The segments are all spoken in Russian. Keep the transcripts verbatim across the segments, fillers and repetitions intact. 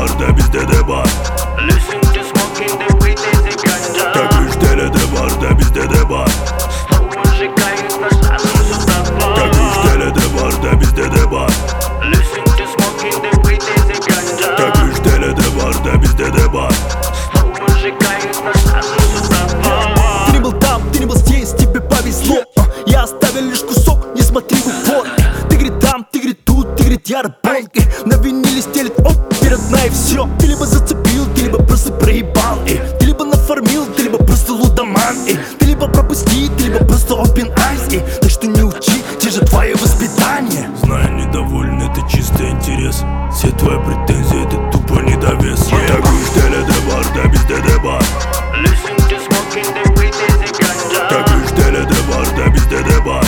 var da bizde de var. Listen to smoking the weed is a ganja. Tak üçtele de var da bizde de var. Мужикает наш адрес сюда. Так üçtele de var da bizde de var. Listen to smoking the weed is a ganja. Tak üçtele de var da bizde de var. Мужикает наш адрес сюда. Ты не был там, ты не был здесь, тебе повезло. Я оставил лишь кусок, не смотри в упор. Ты говорит там, ты говорит тут, ты говорит я работаю. На виниле стелит оп, перед ней все. Ты либо зацепил, ты либо просто проебал, эй. Ты либо нафармил, ты либо просто лудоман, эй. Ты либо пропусти, ты либо просто open eyes, эй. Так что не учи, те же твое воспитание. Знаю, недоволен, это чистый интерес. Все твои претензии, это тупо недовес. Так üçtele de var da bizde de var. Listen to smoking the weed is a ganja. Так üçtele de var da bizde de var.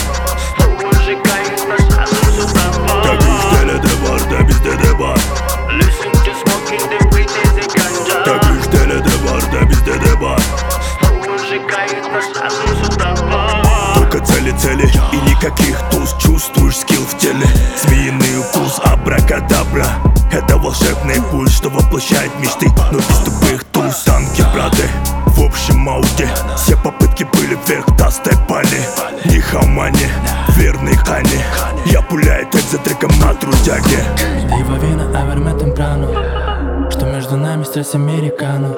Мужикает наш адрес сюда. Так üçtele de var da bizde de var. Listen to smoking the weed is a ganja. Так üçtele de var da bizde de var. Мужикает наш адрес сюда. Только цели-цели и никаких туз. Чувствуешь скилл в теле, змеиный укус, абракадабра. Это волшебный пульс, что воплощает мечты, но без тупых туз. Танки, браты, в общем ауде. Все попытки были вверх, тастой пали. Не хамани, верный Хани. Я пуляю трек за треком на трудяге. Diva vina, a verme temprano. Что между нами стресс американо.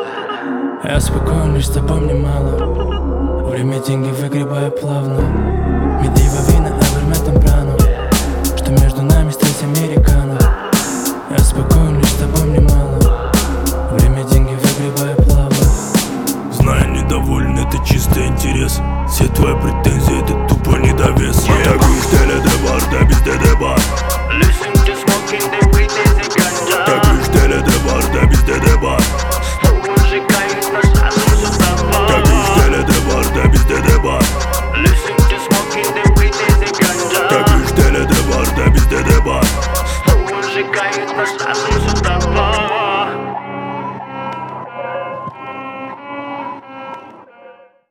Я спокоен, лишь с тобой мне мало. Время деньги выгребаю плавно. Mi diva vina, a verme temprano. Что между нами стресс американо. Я спокоен, лишь с тобой мне мало. Время деньги выгребаю плавно. Знаю, недоволен, это чистый интерес. Все твои претензии, это тупо недовес. Так üçtele de var da bizde de var. Listen to smoking the weed is a ganja. Так üçtele de var da bizde de var. Мужикает наш адрес сюда. Так üçtele de var da bizde de var. Listen to smoking the weed is a ganja. Так üçtele de var da bizde de var. Мужикает наш адрес сюда.